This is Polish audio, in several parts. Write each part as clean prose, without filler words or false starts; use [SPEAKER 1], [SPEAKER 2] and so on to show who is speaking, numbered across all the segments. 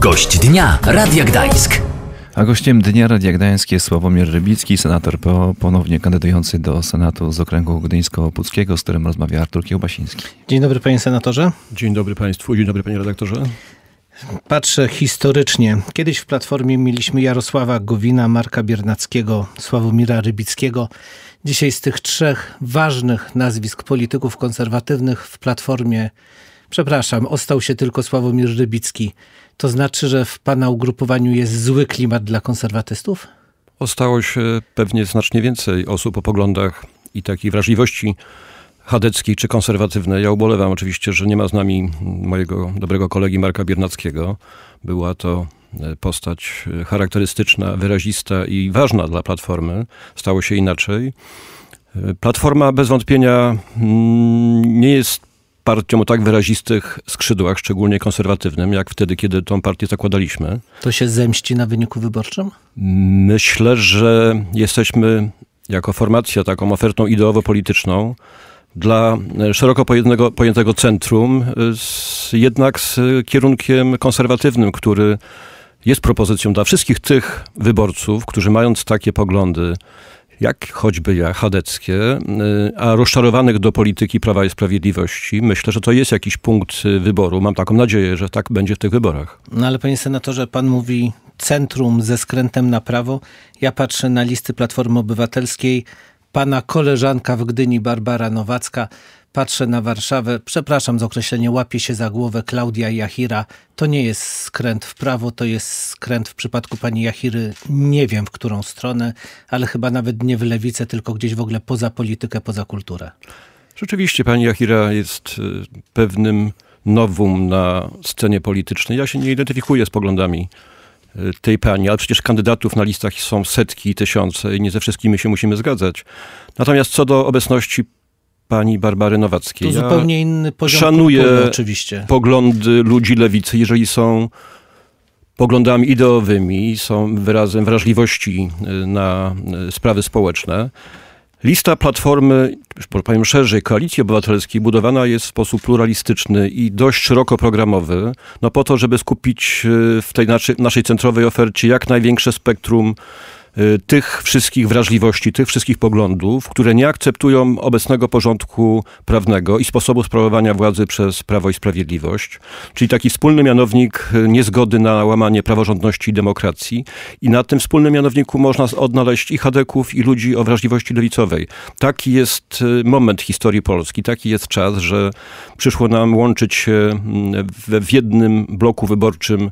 [SPEAKER 1] Gość dnia Radia Gdańsk.
[SPEAKER 2] A gościem Dnia Radia Gdańsk jest Sławomir Rybicki, senator PO, ponownie kandydujący do Senatu z okręgu gdyńsko-puckiego, z którym rozmawia Artur Kiełbasiński.
[SPEAKER 3] Dzień dobry, panie senatorze.
[SPEAKER 4] Dzień dobry państwu, dzień dobry panie redaktorze.
[SPEAKER 3] Patrzę historycznie. Kiedyś w Platformie mieliśmy Jarosława Gowina, Marka Biernackiego, Sławomira Rybickiego. Dzisiaj z tych trzech ważnych nazwisk polityków konserwatywnych w Platformie, ostał się tylko Sławomir Rybicki. To znaczy, że w pana ugrupowaniu jest zły klimat dla konserwatystów?
[SPEAKER 4] Ostało się pewnie znacznie więcej osób o poglądach i takiej wrażliwości chadeckiej czy konserwatywnej. Ja ubolewam oczywiście, że nie ma z nami mojego dobrego kolegi Marka Biernackiego. Była to postać charakterystyczna, wyrazista i ważna dla Platformy. Stało się inaczej. Platforma bez wątpienia nie jest partią o tak wyrazistych skrzydłach, szczególnie konserwatywnym, jak wtedy, kiedy tą partię zakładaliśmy.
[SPEAKER 3] To się zemści na wyniku wyborczym?
[SPEAKER 4] Myślę, że jesteśmy jako formacja taką ofertą ideowo-polityczną dla szeroko pojętego centrum, jednak z kierunkiem konserwatywnym, który jest propozycją dla wszystkich tych wyborców, którzy mając takie poglądy, jak choćby ja, chadeckie, a rozczarowanych do polityki Prawa i Sprawiedliwości, myślę, że to jest jakiś punkt wyboru. Mam taką nadzieję, że tak będzie w tych wyborach.
[SPEAKER 3] No ale panie senatorze, pan mówi centrum ze skrętem na prawo. Ja patrzę na listy Platformy Obywatelskiej. Pana koleżanka w Gdyni, Barbara Nowacka. Patrzę na Warszawę. Przepraszam za określenie, łapie się za głowę Klaudia Jachira. To nie jest skręt w prawo, to jest skręt w przypadku pani Jachiry. Nie wiem w którą stronę, ale chyba nawet nie w lewicę, tylko gdzieś w ogóle poza politykę, poza kulturę.
[SPEAKER 4] Rzeczywiście pani Jachira jest pewnym novum na scenie politycznej. Ja się nie identyfikuję z poglądami tej pani, ale przecież kandydatów na listach są setki i tysiące i nie ze wszystkimi się musimy zgadzać. Natomiast co do obecności pani Barbary Nowackiej,
[SPEAKER 3] to zupełnie inny poziom
[SPEAKER 4] szanuję
[SPEAKER 3] kultury, oczywiście.
[SPEAKER 4] Poglądy ludzi lewicy, jeżeli są poglądami ideowymi, są wyrazem wrażliwości na sprawy społeczne. Lista Platformy, powiem szerzej, Koalicji Obywatelskiej budowana jest w sposób pluralistyczny i dość szeroko programowy, no po to, żeby skupić w tej naszej centrowej ofercie jak największe spektrum tych wszystkich wrażliwości, tych wszystkich poglądów, które nie akceptują obecnego porządku prawnego i sposobu sprawowania władzy przez Prawo i Sprawiedliwość. Czyli taki wspólny mianownik niezgody na łamanie praworządności i demokracji. I na tym wspólnym mianowniku można odnaleźć i chadeków, i ludzi o wrażliwości lewicowej. Taki jest moment historii Polski, taki jest czas, że przyszło nam łączyć się w jednym bloku wyborczym,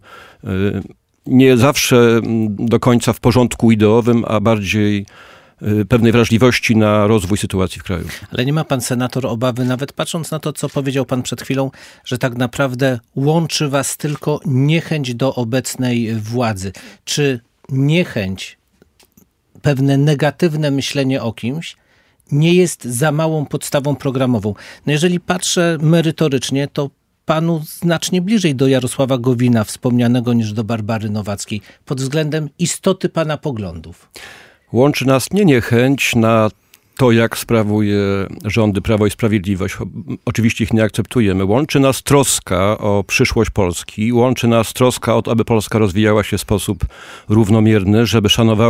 [SPEAKER 4] nie zawsze do końca w porządku ideowym, a bardziej pewnej wrażliwości na rozwój sytuacji w kraju.
[SPEAKER 3] Ale nie ma pan senator obawy, nawet patrząc na to, co powiedział pan przed chwilą, że tak naprawdę łączy was tylko niechęć do obecnej władzy. Czy niechęć, pewne negatywne myślenie o kimś nie jest za małą podstawą programową? No jeżeli patrzę merytorycznie, to panu znacznie bliżej do Jarosława Gowina wspomnianego niż do Barbary Nowackiej pod względem istoty pana poglądów.
[SPEAKER 4] Łączy nas nie niechęć na to, jak sprawuje rządy Prawo i Sprawiedliwość. Oczywiście ich nie akceptujemy. Łączy nas troska o przyszłość Polski. Łączy nas troska o to, aby Polska rozwijała się w sposób równomierny, żeby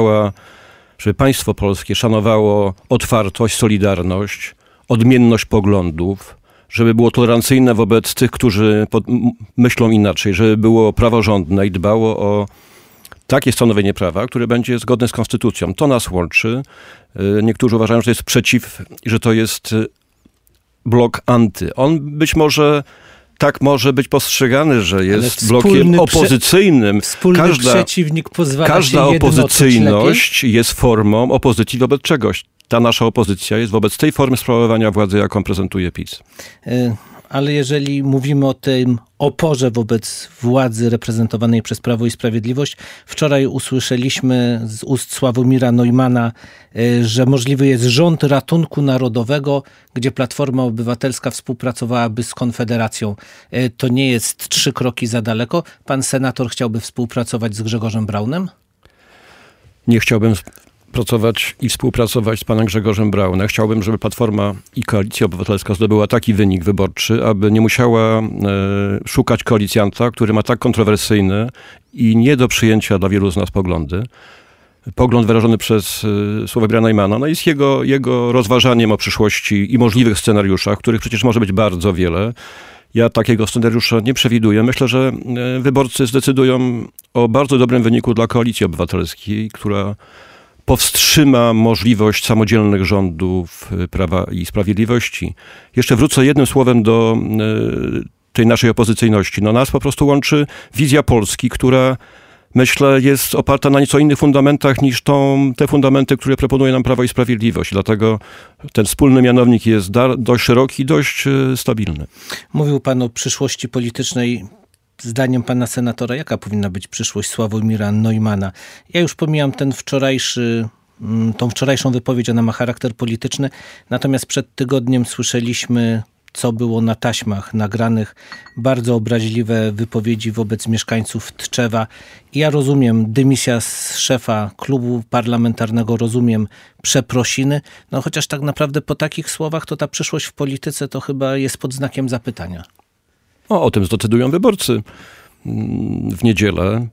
[SPEAKER 4] państwo polskie szanowało otwartość, solidarność, odmienność poglądów, żeby było tolerancyjne wobec tych, którzy myślą inaczej, żeby było praworządne i dbało o takie stanowienie prawa, które będzie zgodne z konstytucją. To nas łączy. Niektórzy uważają, że to jest przeciw, że to jest blok anty. On być może tak może być postrzegany, że jest blokiem opozycyjnym.
[SPEAKER 3] Wspólny przeciwnik pozwala
[SPEAKER 4] każda opozycyjność jest formą opozycji wobec czegoś. Ta nasza opozycja jest wobec tej formy sprawowania władzy, jaką prezentuje PiS.
[SPEAKER 3] Ale jeżeli mówimy o tym oporze wobec władzy reprezentowanej przez Prawo i Sprawiedliwość, wczoraj usłyszeliśmy z ust Sławomira Neumanna, że możliwy jest rząd ratunku narodowego, gdzie Platforma Obywatelska współpracowałaby z Konfederacją. To nie jest 3 kroki za daleko? Pan senator chciałby współpracować z Grzegorzem Braunem?
[SPEAKER 4] Nie chciałbym pracować i współpracować z panem Grzegorzem Braunem. Chciałbym, żeby Platforma i Koalicja Obywatelska zdobyła taki wynik wyborczy, aby nie musiała szukać koalicjanta, który ma tak kontrowersyjne i nie do przyjęcia dla wielu z nas poglądy. Pogląd wyrażony przez Sławomira Neumanna, no jest jego rozważaniem o przyszłości i możliwych scenariuszach, których przecież może być bardzo wiele. Ja takiego scenariusza nie przewiduję. Myślę, że wyborcy zdecydują o bardzo dobrym wyniku dla Koalicji Obywatelskiej, która powstrzyma możliwość samodzielnych rządów Prawa i Sprawiedliwości. Jeszcze wrócę jednym słowem do tej naszej opozycyjności. No nas po prostu łączy wizja Polski, która, myślę, jest oparta na nieco innych fundamentach niż te fundamenty, które proponuje nam Prawo i Sprawiedliwość. Dlatego ten wspólny mianownik jest dość szeroki i dość stabilny.
[SPEAKER 3] Mówił pan o przyszłości politycznej. Zdaniem pana senatora, jaka powinna być przyszłość Sławomira Neumanna? Ja już pomijam tą wczorajszą wypowiedź, ona ma charakter polityczny, natomiast przed tygodniem słyszeliśmy, co było na taśmach nagranych, bardzo obraźliwe wypowiedzi wobec mieszkańców Tczewa. Ja rozumiem dymisja z szefa klubu parlamentarnego, rozumiem przeprosiny, no chociaż tak naprawdę po takich słowach to ta przyszłość w polityce to chyba jest pod znakiem zapytania.
[SPEAKER 4] O tym zdecydują wyborcy w niedzielę.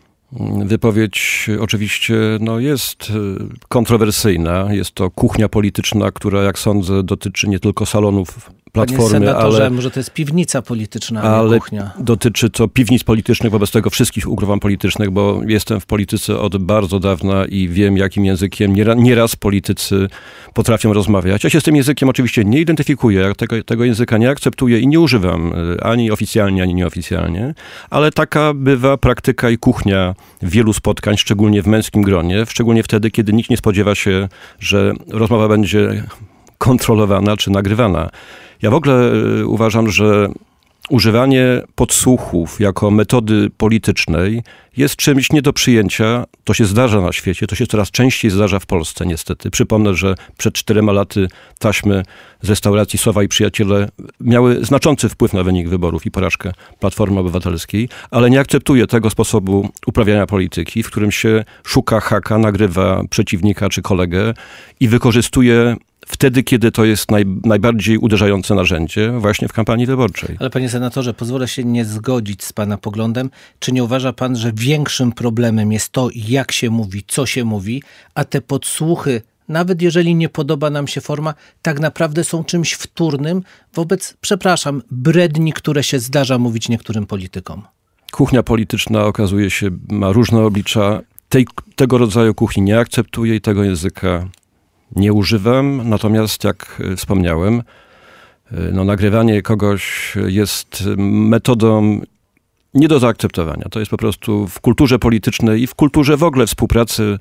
[SPEAKER 4] Wypowiedź oczywiście jest kontrowersyjna. Jest to kuchnia polityczna, która, jak sądzę, dotyczy nie tylko salonów Platformy,
[SPEAKER 3] Panie senatorze, może to jest piwnica polityczna, ale kuchnia.
[SPEAKER 4] Dotyczy to piwnic politycznych, wobec tego wszystkich ugrupowań politycznych, bo jestem w polityce od bardzo dawna i wiem, jakim językiem nieraz politycy potrafią rozmawiać. Ja się z tym językiem oczywiście nie identyfikuję, ja tego języka nie akceptuję i nie używam ani oficjalnie, ani nieoficjalnie, ale taka bywa praktyka i kuchnia wielu spotkań, szczególnie w męskim gronie, szczególnie wtedy, kiedy nikt nie spodziewa się, że rozmowa będzie kontrolowana czy nagrywana. Ja w ogóle uważam, że używanie podsłuchów jako metody politycznej jest czymś nie do przyjęcia. To się zdarza na świecie, to się coraz częściej zdarza w Polsce niestety. Przypomnę, że przed 4 laty taśmy z restauracji Sowa i Przyjaciele miały znaczący wpływ na wynik wyborów i porażkę Platformy Obywatelskiej, ale nie akceptuję tego sposobu uprawiania polityki, w którym się szuka haka, nagrywa przeciwnika czy kolegę i wykorzystuje wtedy, kiedy to jest najbardziej uderzające narzędzie właśnie w kampanii wyborczej.
[SPEAKER 3] Ale panie senatorze, pozwolę się nie zgodzić z pana poglądem. Czy nie uważa pan, że większym problemem jest to, jak się mówi, co się mówi, a te podsłuchy, nawet jeżeli nie podoba nam się forma, tak naprawdę są czymś wtórnym wobec, bredni, które się zdarza mówić niektórym politykom?
[SPEAKER 4] Kuchnia polityczna, okazuje się, ma różne oblicza. Tego rodzaju kuchni nie akceptuję i tego języka nie używam, natomiast jak wspomniałem, nagrywanie kogoś jest metodą nie do zaakceptowania. To jest po prostu w kulturze politycznej i w kulturze w ogóle współpracy,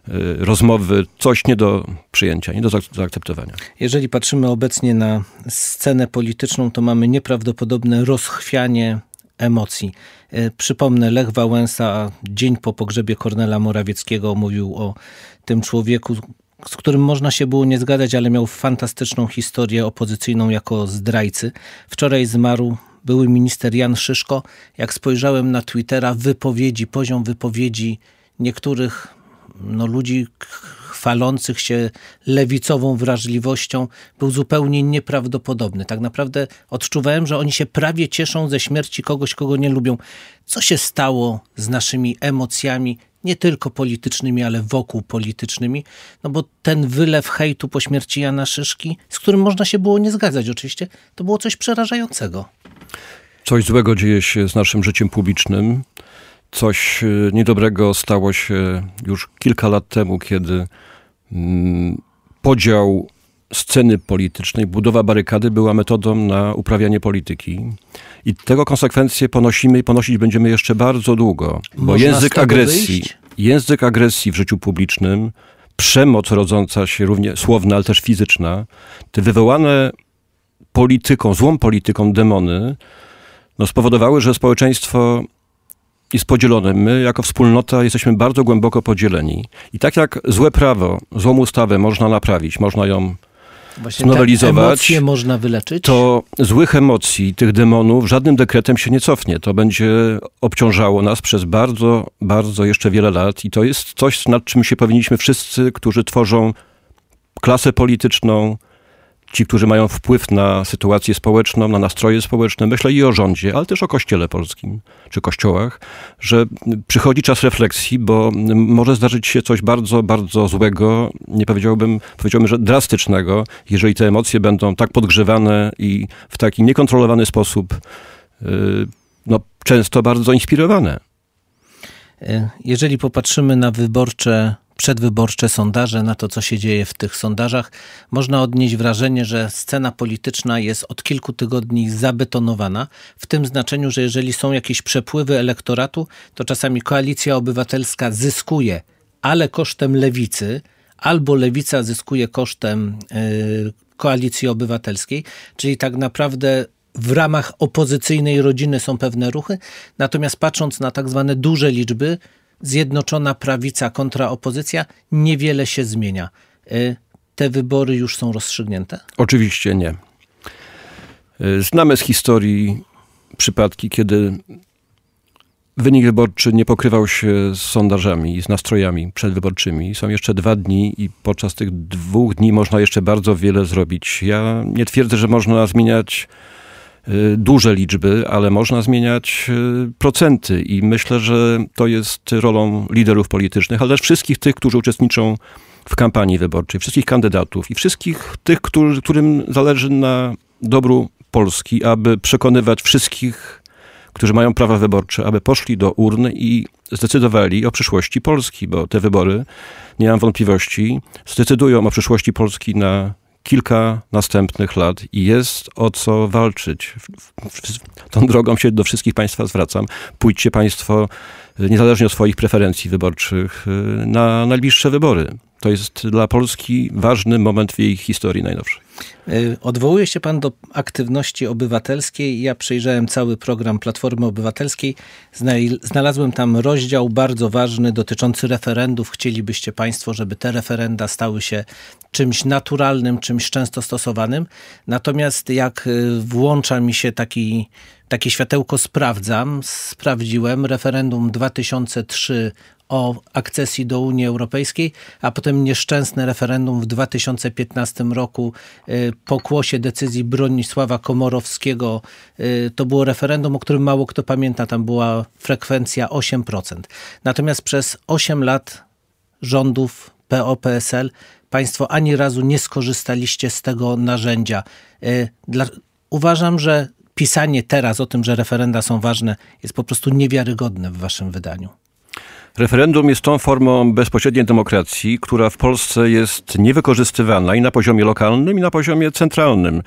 [SPEAKER 4] rozmowy, coś nie do przyjęcia, nie do zaakceptowania.
[SPEAKER 3] Jeżeli patrzymy obecnie na scenę polityczną, to mamy nieprawdopodobne rozchwianie emocji. Przypomnę, Lech Wałęsa dzień po pogrzebie Kornela Morawieckiego mówił o tym człowieku, z którym można się było nie zgadzać, ale miał fantastyczną historię opozycyjną jako zdrajcy. Wczoraj zmarł były minister Jan Szyszko. Jak spojrzałem na Twittera, poziom wypowiedzi niektórych ludzi chwalących się lewicową wrażliwością był zupełnie nieprawdopodobny. Tak naprawdę odczuwałem, że oni się prawie cieszą ze śmierci kogoś, kogo nie lubią. Co się stało z naszymi emocjami, nie tylko politycznymi, ale wokół politycznymi? No bo ten wylew hejtu po śmierci Jana Szyszki, z którym można się było nie zgadzać oczywiście, to było coś przerażającego.
[SPEAKER 4] Coś złego dzieje się z naszym życiem publicznym. Coś niedobrego stało się już kilka lat temu, kiedy podział sceny politycznej, budowa barykady była metodą na uprawianie polityki. I tego konsekwencje ponosimy i ponosić będziemy jeszcze bardzo długo. Bo język agresji w życiu publicznym, przemoc rodząca się równie słowna, ale też fizyczna, te wywołane złą polityką demony, spowodowały, że społeczeństwo jest podzielone. My jako wspólnota jesteśmy bardzo głęboko podzieleni. I tak jak złe prawo, złą ustawę można naprawić, można ją
[SPEAKER 3] Właśnie
[SPEAKER 4] znowelizować,
[SPEAKER 3] emocje można wyleczyć?
[SPEAKER 4] to złych emocji, tych demonów żadnym dekretem się nie cofnie. To będzie obciążało nas przez bardzo, bardzo jeszcze wiele lat i to jest coś, nad czym się powinniśmy wszyscy, którzy tworzą klasę polityczną, ci, którzy mają wpływ na sytuację społeczną, na nastroje społeczne, myślę i o rządzie, ale też o Kościele polskim, czy kościołach, że przychodzi czas refleksji, bo może zdarzyć się coś bardzo, bardzo złego, powiedziałbym, że drastycznego, jeżeli te emocje będą tak podgrzewane i w taki niekontrolowany sposób, często bardzo inspirowane.
[SPEAKER 3] Jeżeli popatrzymy na przedwyborcze sondaże, na to, co się dzieje w tych sondażach, można odnieść wrażenie, że scena polityczna jest od kilku tygodni zabetonowana, w tym znaczeniu, że jeżeli są jakieś przepływy elektoratu, to czasami Koalicja Obywatelska zyskuje, ale kosztem lewicy, albo lewica zyskuje kosztem Koalicji Obywatelskiej, czyli tak naprawdę w ramach opozycyjnej rodziny są pewne ruchy, natomiast patrząc na tak zwane duże liczby, Zjednoczona Prawica kontra opozycja, niewiele się zmienia. Te wybory już są rozstrzygnięte?
[SPEAKER 4] Oczywiście nie. Znamy z historii przypadki, kiedy wynik wyborczy nie pokrywał się z sondażami, z nastrojami przedwyborczymi. Są jeszcze 2 dni i podczas tych 2 dni można jeszcze bardzo wiele zrobić. Ja nie twierdzę, że można zmieniać duże liczby, ale można zmieniać procenty i myślę, że to jest rolą liderów politycznych, ale też wszystkich tych, którzy uczestniczą w kampanii wyborczej, wszystkich kandydatów i wszystkich tych, którym zależy na dobru Polski, aby przekonywać wszystkich, którzy mają prawa wyborcze, aby poszli do urn i zdecydowali o przyszłości Polski, bo te wybory, nie mam wątpliwości, zdecydują o przyszłości Polski na kilka następnych lat i jest o co walczyć. Tą drogą się do wszystkich państwa zwracam. Pójdźcie państwo, niezależnie od swoich preferencji wyborczych, na najbliższe wybory. To jest dla Polski ważny moment w jej historii najnowszej.
[SPEAKER 3] Odwołuje się pan do aktywności obywatelskiej. Ja przejrzałem cały program Platformy Obywatelskiej. Znalazłem tam rozdział bardzo ważny dotyczący referendów. Chcielibyście państwo, żeby te referenda stały się czymś naturalnym, czymś często stosowanym. Natomiast jak włącza mi się takie światełko sprawdziłem referendum 2003 o akcesji do Unii Europejskiej, a potem nieszczęsne referendum w 2015 roku pokłosie decyzji Bronisława Komorowskiego. To było referendum, o którym mało kto pamięta. Tam była frekwencja 8%. Natomiast przez 8 lat rządów PO-PSL państwo ani razu nie skorzystaliście z tego narzędzia. Uważam, że pisanie teraz o tym, że referenda są ważne, jest po prostu niewiarygodne w waszym wydaniu.
[SPEAKER 4] Referendum jest tą formą bezpośredniej demokracji, która w Polsce jest niewykorzystywana i na poziomie lokalnym, i na poziomie centralnym.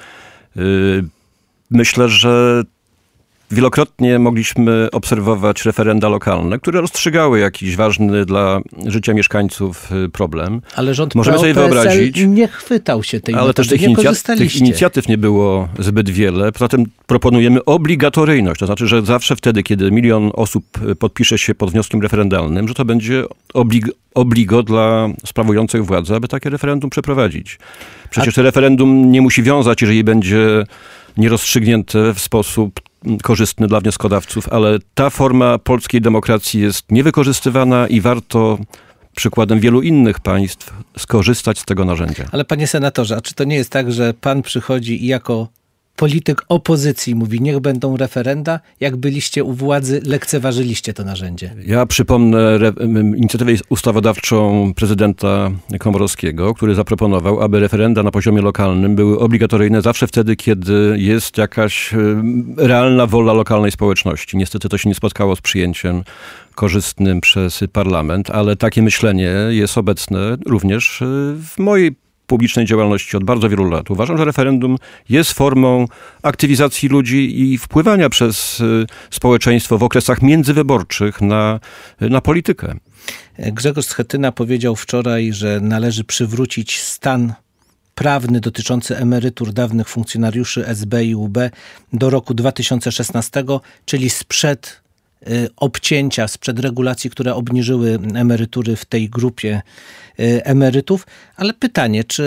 [SPEAKER 4] Myślę, że wielokrotnie mogliśmy obserwować referenda lokalne, które rozstrzygały jakiś ważny dla życia mieszkańców problem.
[SPEAKER 3] Ale rząd
[SPEAKER 4] możemy sobie wyobrazić,
[SPEAKER 3] nie chwytał się tej
[SPEAKER 4] ale
[SPEAKER 3] metody,
[SPEAKER 4] też tych inicjatyw nie było zbyt wiele. Poza tym proponujemy obligatoryjność. To znaczy, że zawsze wtedy, kiedy 1 milion osób podpisze się pod wnioskiem referendalnym, że to będzie obligo dla sprawujących władzę, aby takie referendum przeprowadzić. Przecież to referendum nie musi wiązać, jeżeli będzie nierozstrzygnięte w sposób korzystny dla wnioskodawców, ale ta forma polskiej demokracji jest niewykorzystywana i warto przykładem wielu innych państw skorzystać z tego narzędzia.
[SPEAKER 3] Ale panie senatorze, a czy to nie jest tak, że pan przychodzi i jako polityk opozycji mówi, niech będą referenda, jak byliście u władzy, lekceważyliście to narzędzie?
[SPEAKER 4] Ja przypomnę inicjatywę ustawodawczą prezydenta Komorowskiego, który zaproponował, aby referenda na poziomie lokalnym były obligatoryjne zawsze wtedy, kiedy jest jakaś realna wola lokalnej społeczności. Niestety to się nie spotkało z przyjęciem korzystnym przez parlament, ale takie myślenie jest obecne również w mojej publicznej działalności od bardzo wielu lat. Uważam, że referendum jest formą aktywizacji ludzi i wpływania przez społeczeństwo w okresach międzywyborczych na politykę.
[SPEAKER 3] Grzegorz Schetyna powiedział wczoraj, że należy przywrócić stan prawny dotyczący emerytur dawnych funkcjonariuszy SB i UB do roku 2016, czyli sprzed obcięcia, sprzed regulacji, które obniżyły emerytury w tej grupie emerytów. Ale pytanie, czy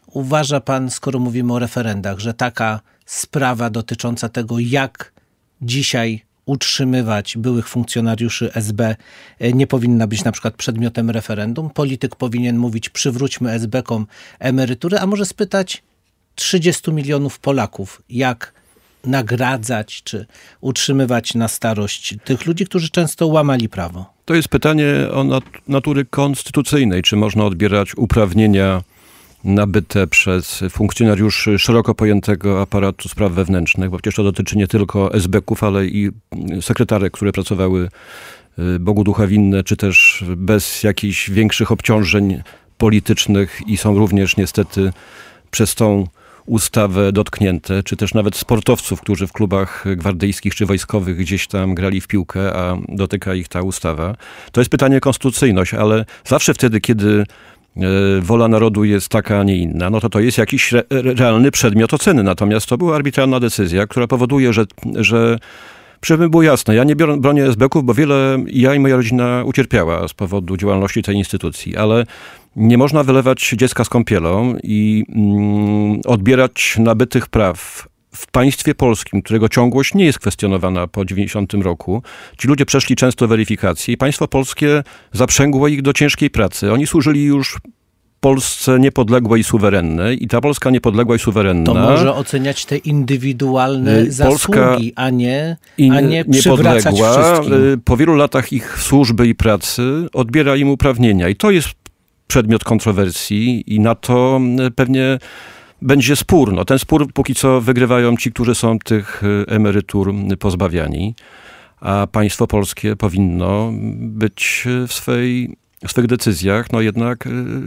[SPEAKER 3] uważa pan, skoro mówimy o referendach, że taka sprawa dotycząca tego, jak dzisiaj utrzymywać byłych funkcjonariuszy SB, nie powinna być na przykład przedmiotem referendum? Polityk powinien mówić, przywróćmy SB-kom emerytury, a może spytać 30 milionów Polaków, jak nagradzać czy utrzymywać na starość tych ludzi, którzy często łamali prawo?
[SPEAKER 4] To jest pytanie o natury konstytucyjnej. Czy można odbierać uprawnienia nabyte przez funkcjonariuszy szeroko pojętego aparatu spraw wewnętrznych, bo przecież to dotyczy nie tylko SB-ków, ale i sekretarek, które pracowały Bogu ducha winne, czy też bez jakichś większych obciążeń politycznych i są również niestety przez tą ustawę dotknięte, czy też nawet sportowców, którzy w klubach gwardyjskich czy wojskowych gdzieś tam grali w piłkę, a dotyka ich ta ustawa. To jest pytanie o konstytucyjność, ale zawsze wtedy, kiedy wola narodu jest taka, a nie inna, no to jest jakiś realny przedmiot oceny. Natomiast to była arbitralna decyzja, która powoduje, że żeby było jasne, ja nie bronię SB-ków, bo ja i moja rodzina ucierpiała z powodu działalności tej instytucji, ale nie można wylewać dziecka z kąpielą i odbierać nabytych praw w państwie polskim, którego ciągłość nie jest kwestionowana po 90 roku. Ci ludzie przeszli często weryfikację i państwo polskie zaprzęgło ich do ciężkiej pracy. Oni służyli już Polsce niepodległej i suwerennej i ta Polska niepodległa i suwerenna...
[SPEAKER 3] To może oceniać te indywidualne zasługi, a nie przywracać wszystkim.
[SPEAKER 4] Po wielu latach ich służby i pracy odbiera im uprawnienia i to jest przedmiot kontrowersji i na to pewnie będzie spór. No, ten spór póki co wygrywają ci, którzy są tych emerytur pozbawiani, a państwo polskie powinno być w swych decyzjach no jednak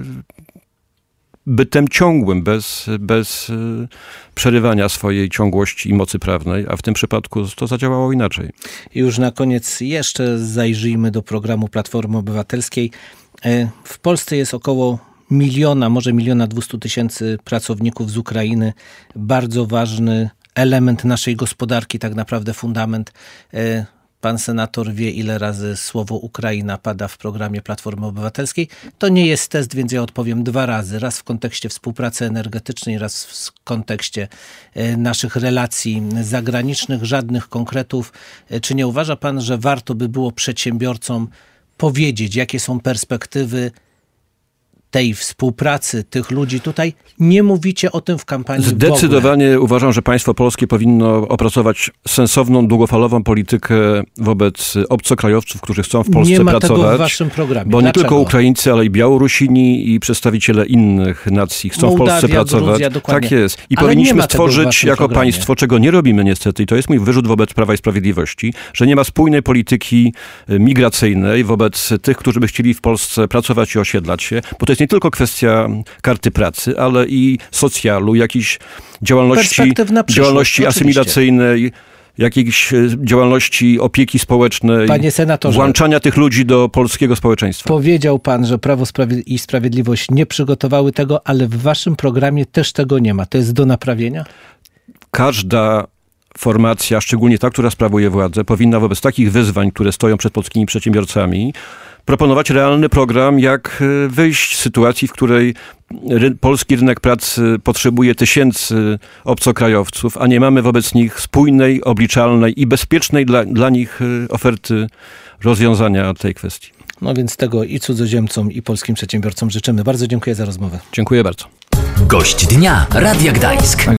[SPEAKER 4] bytem ciągłym, bez przerywania swojej ciągłości i mocy prawnej, a w tym przypadku to zadziałało inaczej.
[SPEAKER 3] Już na koniec jeszcze zajrzyjmy do programu Platformy Obywatelskiej. W Polsce jest około 1,2 mln pracowników z Ukrainy. Bardzo ważny element naszej gospodarki, tak naprawdę fundament. Pan senator wie, ile razy słowo Ukraina pada w programie Platformy Obywatelskiej. To nie jest test, więc ja odpowiem 2 razy. Raz w kontekście współpracy energetycznej, raz w kontekście naszych relacji zagranicznych. Żadnych konkretów. Czy nie uważa pan, że warto by było przedsiębiorcom powiedzieć, jakie są perspektywy tej współpracy tych ludzi tutaj? Nie mówicie o tym w kampanii.
[SPEAKER 4] Zdecydowanie uważam, że państwo polskie powinno opracować sensowną, długofalową politykę wobec obcokrajowców, którzy chcą w Polsce
[SPEAKER 3] nie ma
[SPEAKER 4] pracować.
[SPEAKER 3] Tego w waszym programie.
[SPEAKER 4] Bo
[SPEAKER 3] Dlaczego?
[SPEAKER 4] nie tylko Ukraińcy, ale i Białorusini i przedstawiciele innych nacji chcą
[SPEAKER 3] Mołdawia,
[SPEAKER 4] w Polsce pracować.
[SPEAKER 3] Gruzja, dokładnie.
[SPEAKER 4] Tak jest. I
[SPEAKER 3] ale
[SPEAKER 4] powinniśmy stworzyć jako
[SPEAKER 3] programie.
[SPEAKER 4] państwo, czego nie robimy niestety, i to jest mój wyrzut wobec Prawa i Sprawiedliwości, że nie ma spójnej polityki migracyjnej wobec tych, którzy by chcieli w Polsce pracować i osiedlać się, bo to jest nie tylko kwestia karty pracy, ale i socjalu, jakiejś działalności asymilacyjnej, jakiejś działalności opieki społecznej,
[SPEAKER 3] Panie senatorze,
[SPEAKER 4] włączania tych ludzi do polskiego społeczeństwa.
[SPEAKER 3] Powiedział pan, że Prawo i Sprawiedliwość nie przygotowały tego, ale w waszym programie też tego nie ma. To jest do naprawienia?
[SPEAKER 4] Każda formacja, szczególnie ta, która sprawuje władzę, powinna wobec takich wyzwań, które stoją przed polskimi przedsiębiorcami, proponować realny program, jak wyjść z sytuacji, w której polski rynek pracy potrzebuje tysięcy obcokrajowców, a nie mamy wobec nich spójnej, obliczalnej i bezpiecznej dla nich oferty rozwiązania tej kwestii.
[SPEAKER 3] No więc tego i cudzoziemcom, i polskim przedsiębiorcom życzymy. Bardzo dziękuję za rozmowę.
[SPEAKER 4] Dziękuję bardzo.
[SPEAKER 1] Gość dnia Radia Gdańsk.